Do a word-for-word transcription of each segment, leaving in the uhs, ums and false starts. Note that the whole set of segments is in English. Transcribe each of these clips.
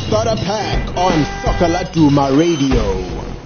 Starter Pack on Soccer Laduma Radio.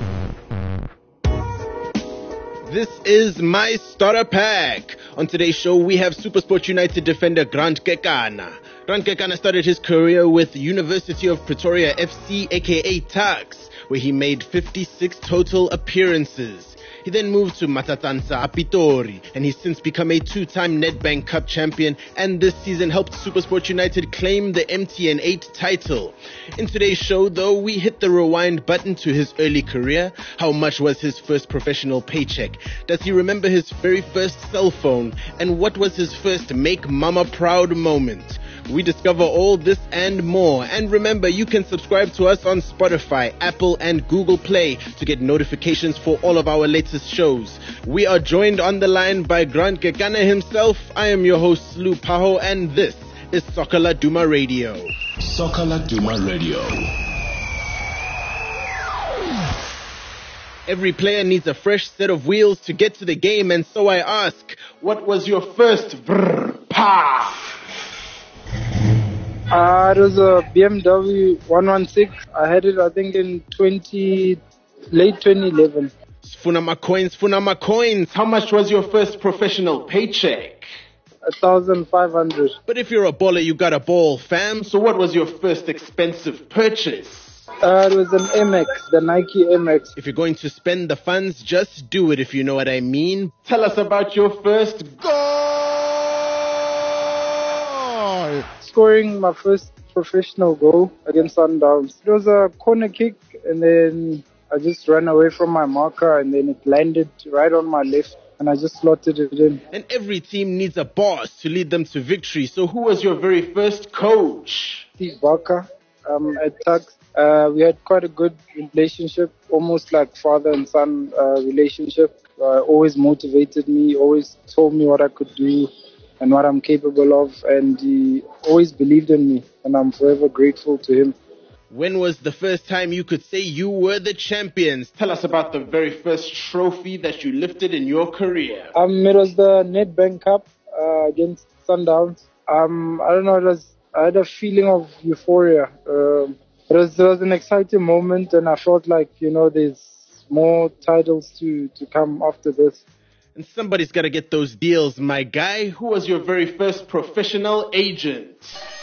This is my Starter Pack. On today's show, we have SuperSport United defender Grant Kekana. Grant Kekana started his career with University of Pretoria F C, aka Tuks, where he made fifty-six total appearances. He then moved to Matatansa Apitori, and he's since become a two-time Nedbank Cup champion, and this season helped SuperSport United claim the M T N eight title. In today's show, though, we hit the rewind button to his early career. How much was his first professional paycheck? Does he remember his very first cell phone? And what was his first make mama proud moment? We discover all this and more. And remember, you can subscribe to us on Spotify, Apple, and Google Play to get notifications for all of our latest shows. We are joined on the line by Grant Kekana himself. I am your host, Lou Paho, and this is Soccer Laduma Radio. Soccer Laduma Radio. Every player needs a fresh set of wheels to get to the game, and so I ask, what was your first brrr, pa? Uh, it was a B M W one sixteen. I had it, I think, in twenty, late twenty eleven. Funa my coins, funa my coins. How much was your first professional paycheck? A thousand five hundred. But if you're a baller, you got a ball, fam. So what was your first expensive purchase? Uh, it was an M X, the Nike M X. If you're going to spend the funds, just do it, if you know what I mean. Tell us about your first goal. Scoring my first professional goal against Sundowns. It was a corner kick, and then I just ran away from my marker, and then it landed right on my left, and I just slotted it in. And every team needs a boss to lead them to victory. So who was your very first coach? Steve Barker um, at Tuks. Uh, we had quite a good relationship, almost like father and son uh, relationship. Uh, always motivated me, always told me what I could do and what I'm capable of, and he always believed in me, and I'm forever grateful to him. When was the first time you could say you were the champions? Tell us about the very first trophy that you lifted in your career. Um, it was the Nedbank Cup uh, against Sundowns. Um, I don't know, it was, I had a feeling of euphoria. Uh, it, was, it was an exciting moment, and I felt like, you know, there's more titles to, to come after this. And somebody's got to get those deals, my guy. Who was your very first professional agent?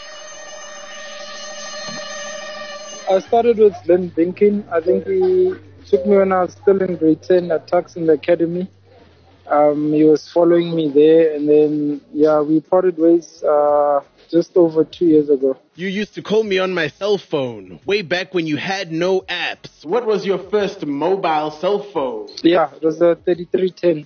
I started with Lynn Binkin. I think he took me when I was still in grade ten at Tuks in the academy. Um, he was following me there, and then, yeah, we parted ways uh, just over two years ago. You used to call me on my cell phone, way back when you had no apps. What was your first mobile cell phone? Yeah, it was a thirty-three ten.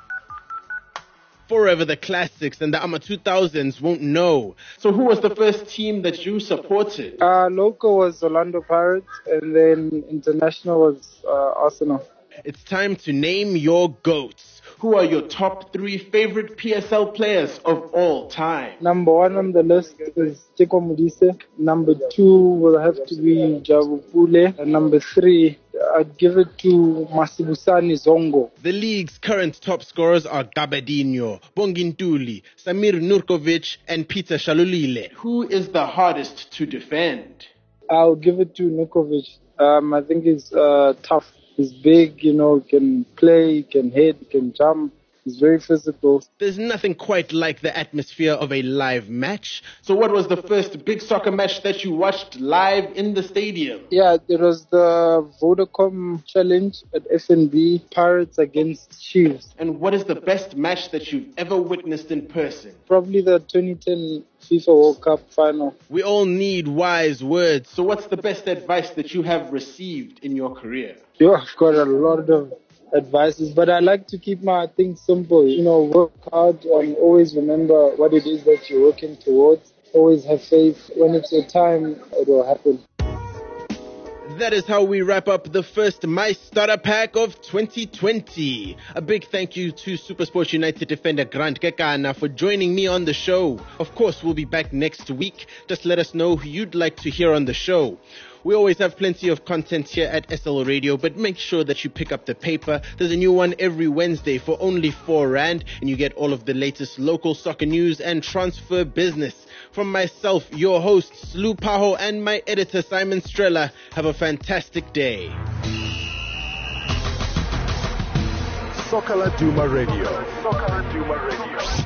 Forever the classics and the A M A two thousands won't know. So who was the first team that you supported? Uh, local was Orlando Pirates, and then international was uh, Arsenal. It's time to name your GOATs. Who are your top three favorite P S L players of all time? Number one on the list is Teko Modise. Number two will have to be Jabu Pule. And number three, I'd give it to Masibusani Zongo. The league's current top scorers are Gabadinho, Bongintuli, Samir Nurkovic, and Peter Shalulile. Who is the hardest to defend? I'll give it to Nurkovic. Um, I think he's uh, tough. He's big, you know, can play, can hit, can jump. He's very physical. There's nothing quite like the atmosphere of a live match. So what was the first big soccer match that you watched live in the stadium? Yeah, it was the Vodacom Challenge at F N B, Pirates against Chiefs. And what is the best match that you've ever witnessed in person? Probably the twenty ten FIFA World Cup final. We all need wise words. So what's the best advice that you have received in your career? Yeah, I've got a lot of advices, but I like to keep my things simple. You know, work hard and always remember what it is that you're working towards. Always have faith. When it's your time, it will happen. That is how we wrap up the first My Starter Pack of twenty twenty. A big thank you to SuperSport United defender Grant Kekana for joining me on the show. Of course, we'll be back next week. Just let us know who you'd like to hear on the show. We always have plenty of content here at S L Radio, but make sure that you pick up the paper. There's a new one every Wednesday for only four rand, and you get all of the latest local soccer news and transfer business. From myself, your host, Slu Paho, and my editor, Simon Strella, have a fantastic day. Soccer Laduma Radio. Soccer Laduma Radio.